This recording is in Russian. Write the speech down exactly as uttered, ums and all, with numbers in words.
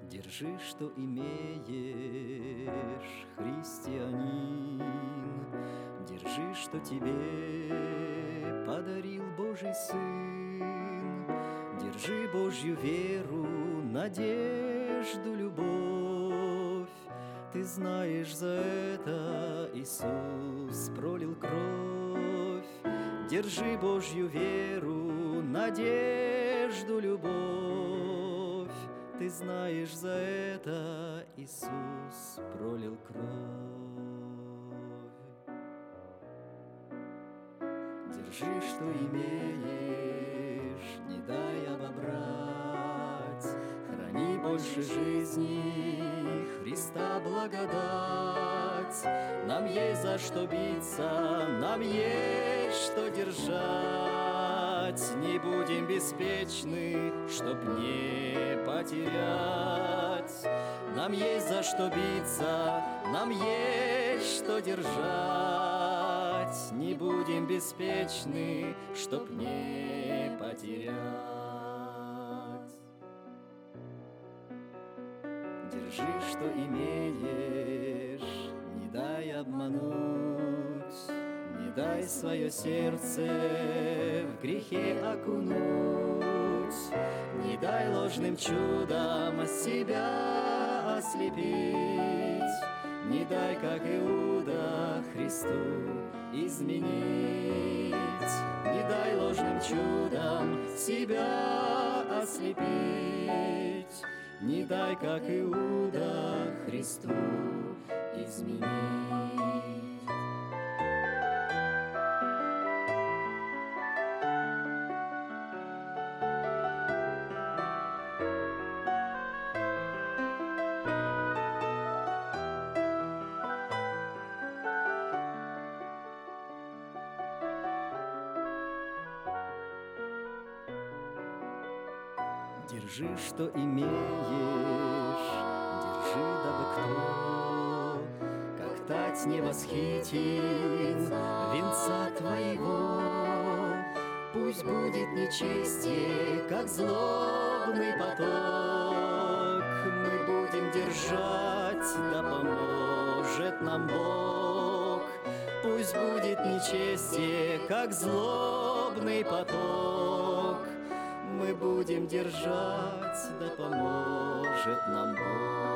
Держи, что имеешь, христианин, держи, что тебе подарил Божий Сын. Держи Божью веру, надежду, любовь. Ты знаешь, за это Иисус пролил кровь. Держи Божью веру, надежду, любовь. Ты знаешь, за это Иисус пролил кровь. Держи, что имеешь, не дай обобрать. Храни больше жизни, Христа благодать. Нам есть за что биться, нам есть что держать. Не будем беспечны, чтоб не потерять. Нам есть за что биться, нам есть что держать. Не будем беспечны, чтоб не потерять. Держи, что имеешь, не дай обмануть. Не дай свое сердце в грехе окунуть. Не дай ложным чудом себя ослепить. Не дай, как Иуда, Христу изменить. Не дай ложным чудом себя ослепить. Не дай, как Иуда, Христу изменить. Держи, что имеешь, держи, дабы кто, как тать не восхитил венца твоего. Пусть будет нечестие, как злобный поток. Мы будем держать, да поможет нам Бог. Пусть будет нечестие, как злобный поток. Мы будем держать, да поможет нам Бог.